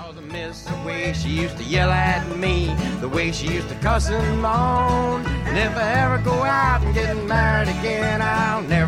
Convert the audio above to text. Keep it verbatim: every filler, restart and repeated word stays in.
Miss the way she used to yell at me, the way she used to cuss and moan. And if I ever go out and get married again, I'll never